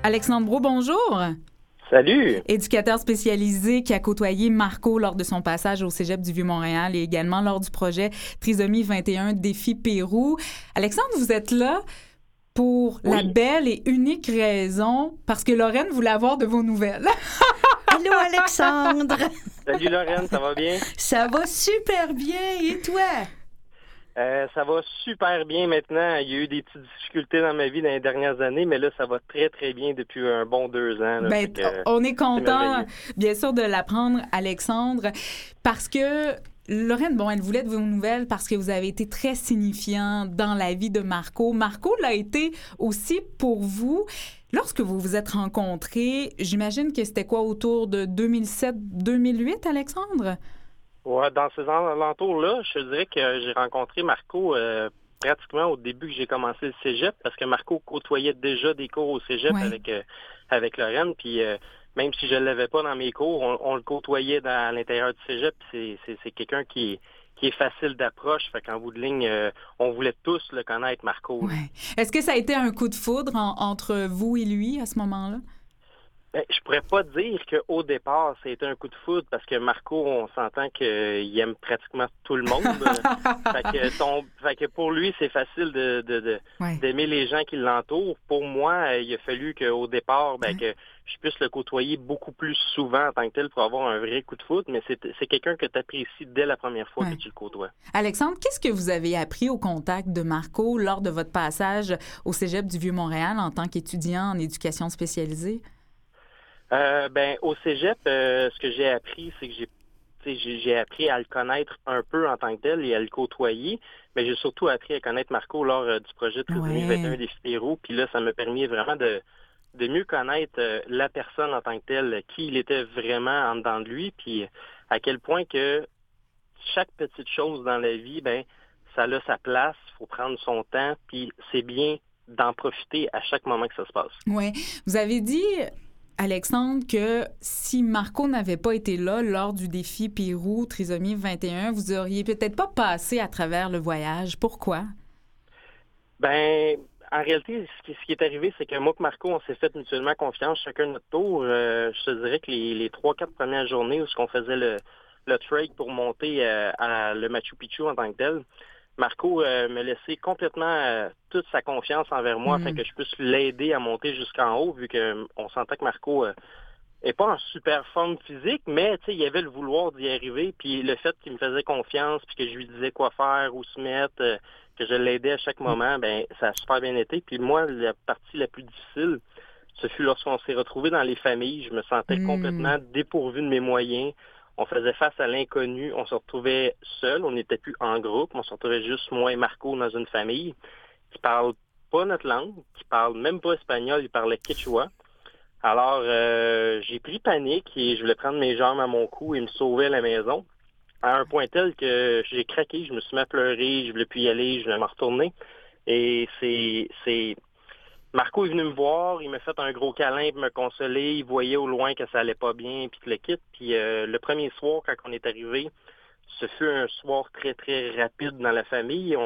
Alexandre Brault, bonjour. Salut! Éducateur spécialisé qui a côtoyé Marco lors de son passage au Cégep du Vieux-Montréal et également lors du projet Trisomie 21 Défi Pérou. Alexandre, vous êtes là pour la belle et unique raison parce que Lorraine voulait avoir de vos nouvelles. Allô, Alexandre! Salut Lorraine, ça va bien? Ça va super bien, et toi? Ça va super bien maintenant. Il y a eu des petites difficultés dans ma vie dans les dernières années, mais là, ça va très, très bien depuis un bon 2 ans. Là, on est content, bien sûr, de l'apprendre, Alexandre, parce que Lorraine, elle voulait de vos nouvelles parce que vous avez été très signifiant dans la vie de Marco. Marco l'a été aussi pour vous. Lorsque vous vous êtes rencontrés, j'imagine que c'était quoi, autour de 2007-2008, Alexandre? Ouais, dans ces alentours-là, je te dirais que j'ai rencontré Marco pratiquement au début que j'ai commencé le cégep, parce que Marco côtoyait déjà des cours au cégep avec Lorraine, puis même si je ne l'avais pas dans mes cours, on le côtoyait à l'intérieur du cégep. C'est quelqu'un qui est facile d'approche, fait qu'en bout de ligne, on voulait tous le connaître, Marco. Ouais. Est-ce que ça a été un coup de foudre entre vous et lui à ce moment-là? Je pourrais pas dire qu'au départ, ça a été un coup de foudre parce que Marco, on s'entend qu'il aime pratiquement tout le monde. fait que pour lui, c'est facile d'aimer les gens qui l'entourent. Pour moi, il a fallu qu'au départ, que je puisse le côtoyer beaucoup plus souvent en tant que tel pour avoir un vrai coup de foudre, mais c'est quelqu'un que tu apprécies dès la première fois que tu le côtoies. Alexandre, qu'est-ce que vous avez appris au contact de Marco lors de votre passage au Cégep du Vieux-Montréal en tant qu'étudiant en éducation spécialisée? Au cégep, ce que j'ai appris, c'est que j'ai appris à le connaître un peu en tant que tel et à le côtoyer, mais j'ai surtout appris à connaître Marco lors du projet Trisomie 21 Défi Pérou. Puis là, ça m'a permis vraiment de mieux connaître la personne en tant que telle, qui il était vraiment en dedans de lui, puis à quel point que chaque petite chose dans la vie, ça a sa place, il faut prendre son temps, puis c'est bien d'en profiter à chaque moment que ça se passe. Oui. Vous avez dit, Alexandre, que si Marco n'avait pas été là lors du défi Pérou Trisomie 21, vous auriez peut-être pas passé à travers le voyage. Pourquoi? En réalité, ce qui est arrivé, c'est que moi et Marco, on s'est fait mutuellement confiance, chacun notre tour. Je te dirais que les 3-4 premières journées où on faisait le trek pour monter à le Machu Picchu en tant que tel, Marco me laissait complètement toute sa confiance envers moi afin que je puisse l'aider à monter jusqu'en haut, vu qu'on sentait que Marco n'est pas en super forme physique, mais il y avait le vouloir d'y arriver, puis le fait qu'il me faisait confiance, puis que je lui disais quoi faire, où se mettre, que je l'aidais à chaque moment, ça a super bien été. Puis moi, la partie la plus difficile, ce fut lorsqu'on s'est retrouvés dans les familles. Je me sentais complètement dépourvu de mes moyens. On faisait face à l'inconnu, on se retrouvait seul, on n'était plus en groupe, on se retrouvait juste moi et Marco dans une famille qui parle pas notre langue, qui parle même pas espagnol, il parlait quechua. Alors, j'ai pris panique et je voulais prendre mes jambes à mon cou et me sauver à la maison, à un point tel que j'ai craqué, je me suis mis à pleurer, je voulais plus y aller, je voulais me retourner. Et Marco est venu me voir, il m'a fait un gros câlin pour me consoler, il voyait au loin que ça allait pas bien, puis tout le kit. Puis le premier soir, quand on est arrivé, ce fut un soir très, très rapide dans la famille.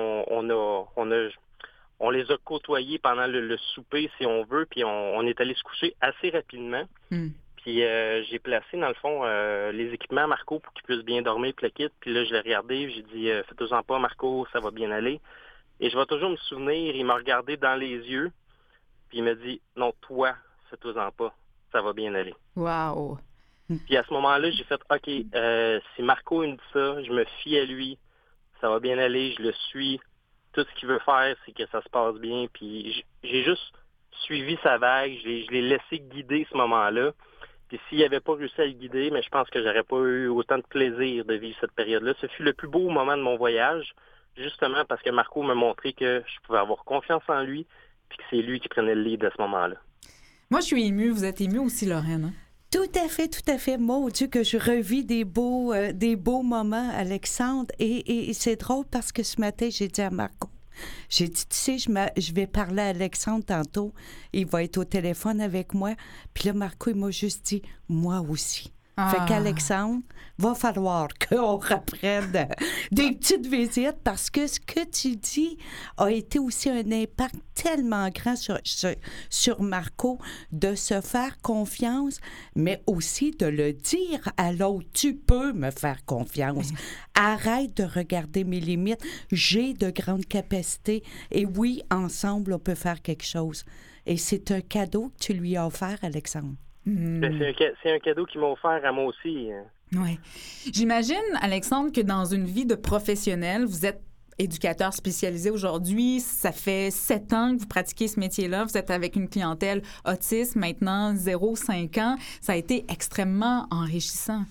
On les a côtoyés pendant le souper, si on veut, puis on est allé se coucher assez rapidement. Puis j'ai placé, dans le fond, les équipements à Marco pour qu'il puisse bien dormir, puis le kit. Puis là, je l'ai regardé, j'ai dit « Faites-en pas, Marco, ça va bien aller. » Et je vais toujours me souvenir, il m'a regardé dans les yeux, puis il m'a dit « Non, toi, fais-toi-en pas, ça va bien aller. » Wow! Puis à ce moment-là, j'ai fait « OK, si Marco il me dit ça, je me fie à lui, ça va bien aller, je le suis. Tout ce qu'il veut faire, c'est que ça se passe bien. » Puis j'ai juste suivi sa vague, je l'ai laissé guider ce moment-là. Puis s'il n'avait pas réussi à le guider, mais je pense que j'aurais pas eu autant de plaisir de vivre cette période-là. Ce fut le plus beau moment de mon voyage, justement parce que Marco m'a montré que je pouvais avoir confiance en lui, puis que c'est lui qui prenait le lead à ce moment-là. Moi, je suis émue. Vous êtes émue aussi, Lorraine, hein? Tout à fait, tout à fait. Mon Dieu, que je revis des beaux moments, Alexandre. Et c'est drôle parce que ce matin, j'ai dit à Marco, j'ai dit, tu sais, je vais parler à Alexandre tantôt. Il va être au téléphone avec moi. Puis là, Marco, il m'a juste dit, moi aussi. Fait qu'Alexandre, va falloir qu'on reprenne des petites visites parce que ce que tu dis a été aussi un impact tellement grand sur Marco de se faire confiance, mais aussi de le dire à l'autre. Tu peux me faire confiance. Arrête de regarder mes limites. J'ai de grandes capacités et oui, ensemble, on peut faire quelque chose. Et c'est un cadeau que tu lui as offert, Alexandre. C'est un cadeau qu'il m'a offert à moi aussi. Oui. J'imagine, Alexandre, que dans une vie de professionnel, vous êtes éducateur spécialisé aujourd'hui. Ça fait 7 ans que vous pratiquez ce métier-là. Vous êtes avec une clientèle autiste maintenant 0-5 ans. Ça a été extrêmement enrichissant.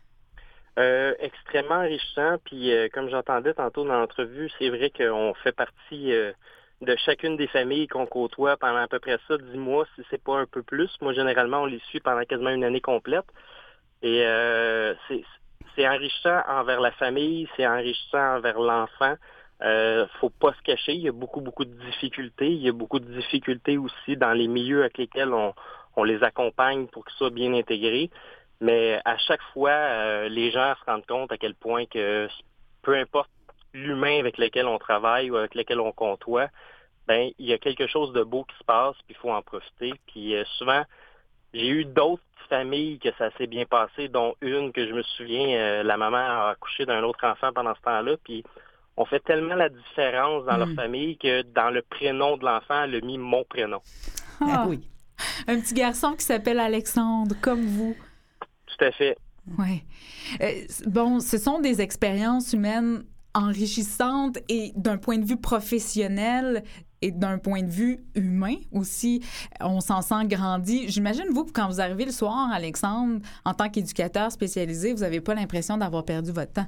Extrêmement enrichissant. Puis comme j'entendais tantôt dans l'entrevue, c'est vrai qu'on fait partie de chacune des familles qu'on côtoie pendant à peu près ça 10 mois, si c'est pas un peu plus. Moi, généralement, on les suit pendant quasiment une année complète. Et c'est enrichissant envers la famille, c'est enrichissant envers l'enfant. Faut pas se cacher, il y a beaucoup de difficultés. Il y a beaucoup de difficultés aussi dans les milieux avec lesquels on les accompagne pour qu'ils soient bien intégrés. Mais à chaque fois, les gens se rendent compte à quel point que peu importe l'humain avec lequel on travaille ou avec lequel on côtoie, ben il y a quelque chose de beau qui se passe, puis il faut en profiter. Puis souvent, j'ai eu d'autres familles que ça s'est bien passé, dont une que je me souviens, la maman a accouché d'un autre enfant pendant ce temps-là, puis on fait tellement la différence dans leur famille que dans le prénom de l'enfant, elle a mis mon prénom. Ah, oui. Un petit garçon qui s'appelle Alexandre, comme vous. Tout à fait. Oui. Bon, ce sont des expériences humaines enrichissantes et d'un point de vue professionnel et d'un point de vue humain aussi, on s'en sent grandi. J'imagine, vous, quand vous arrivez le soir, Alexandre, en tant qu'éducateur spécialisé, vous n'avez pas l'impression d'avoir perdu votre temps.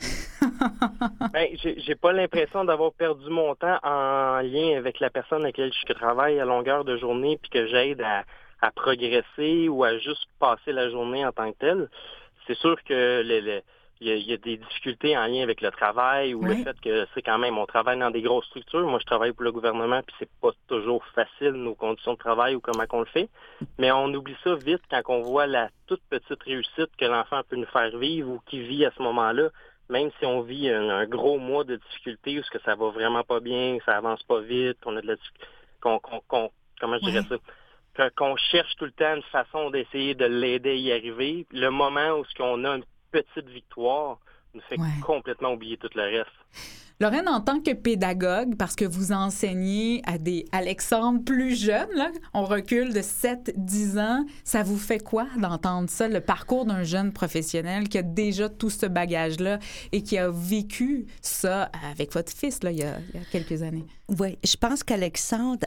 Ben, j'ai pas l'impression d'avoir perdu mon temps en lien avec la personne avec laquelle je travaille à longueur de journée puis que j'aide à progresser ou à juste passer la journée en tant que telle. C'est sûr que il y a des difficultés en lien avec le travail ou le fait que c'est quand même, on travaille dans des grosses structures. Moi, je travaille pour le gouvernement, puis c'est pas toujours facile, nos conditions de travail ou comment qu'on le fait. Mais on oublie ça vite quand on voit la toute petite réussite que l'enfant peut nous faire vivre ou qu'il vit à ce moment-là. Même si on vit un gros mois de difficultés où ça va vraiment pas bien, ça avance pas vite, on a de la comment je dirais ça? Qu'on cherche tout le temps une façon d'essayer de l'aider à y arriver. Le moment où on a une petite victoire nous fait complètement oublier tout le reste. Lorraine, en tant que pédagogue, parce que vous enseignez à des Alexandre plus jeunes, là, on recule de 7-10 ans, ça vous fait quoi d'entendre ça, le parcours d'un jeune professionnel qui a déjà tout ce bagage-là et qui a vécu ça avec votre fils là, il y a quelques années? Oui, je pense qu'Alexandre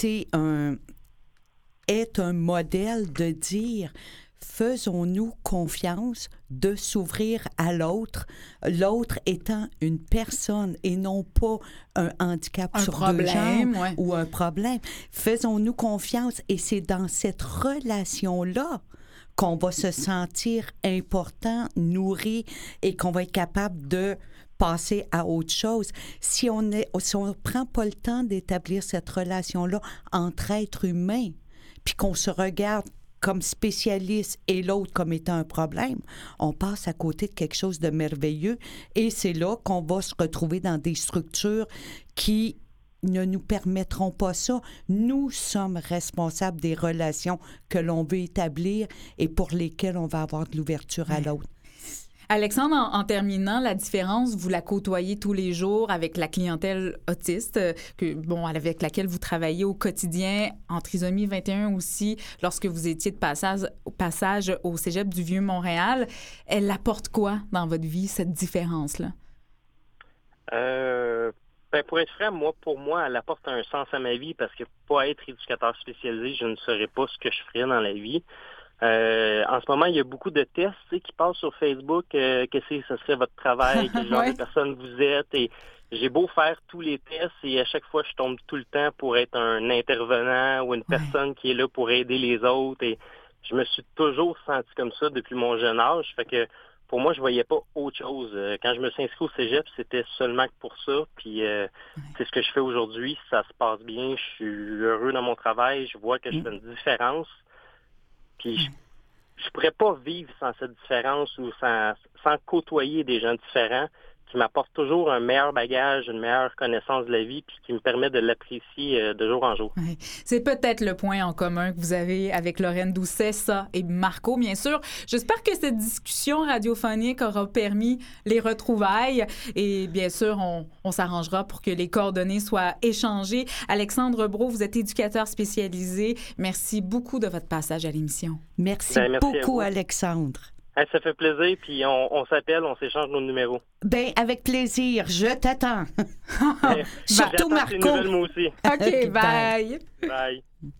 est un modèle de dire faisons-nous confiance de s'ouvrir à l'autre, l'autre étant une personne et non pas un handicap sur deux jambes ou un problème. Faisons-nous confiance et c'est dans cette relation-là qu'on va se sentir important, nourri et qu'on va être capable de passer à autre chose. Si on prend pas le temps d'établir cette relation-là entre êtres humains, puis qu'on se regarde comme spécialiste et l'autre comme étant un problème, on passe à côté de quelque chose de merveilleux et c'est là qu'on va se retrouver dans des structures qui ne nous permettront pas ça. Nous sommes responsables des relations que l'on veut établir et pour lesquelles on va avoir de l'ouverture à l'autre. Alexandre, en terminant, la différence, vous la côtoyez tous les jours avec la clientèle autiste, avec laquelle vous travaillez au quotidien, en trisomie 21 aussi, lorsque vous étiez de passage au Cégep du Vieux-Montréal. Elle apporte quoi dans votre vie, cette différence-là? Pour être franc, pour moi, elle apporte un sens à ma vie parce que pour être éducateur spécialisé, je ne saurais pas ce que je ferais dans la vie. En ce moment, il y a beaucoup de tests qui passent sur Facebook. Ce serait votre travail, quel genre de personne vous êtes. Et j'ai beau faire tous les tests et à chaque fois, je tombe tout le temps pour être un intervenant ou une personne qui est là pour aider les autres. Et je me suis toujours senti comme ça depuis mon jeune âge. Fait que pour moi, je voyais pas autre chose. Quand je me suis inscrit au Cégep, c'était seulement pour ça. Puis c'est ce que je fais aujourd'hui. Ça se passe bien. Je suis heureux dans mon travail. Je vois que je fais une différence. Puis je pourrais pas vivre sans cette différence ou sans côtoyer des gens différents qui m'apportent toujours un meilleur bagage, une meilleure connaissance de la vie, puis qui me permet de l'apprécier de jour en jour. Oui. C'est peut-être le point en commun que vous avez avec Lorraine Doucet, ça, et Marco, bien sûr. J'espère que cette discussion radiophonique aura permis les retrouvailles et bien sûr, on s'arrangera pour que les coordonnées soient échangées. Alexandre Brault, vous êtes éducateur spécialisé. Merci beaucoup de votre passage à l'émission. Merci beaucoup, Alexandre. Ça fait plaisir, puis on s'appelle, on s'échange nos numéros. Ben avec plaisir, je t'attends. Surtout J'attends Marco. tes nouvelles, moi aussi. OK, bye. Bye.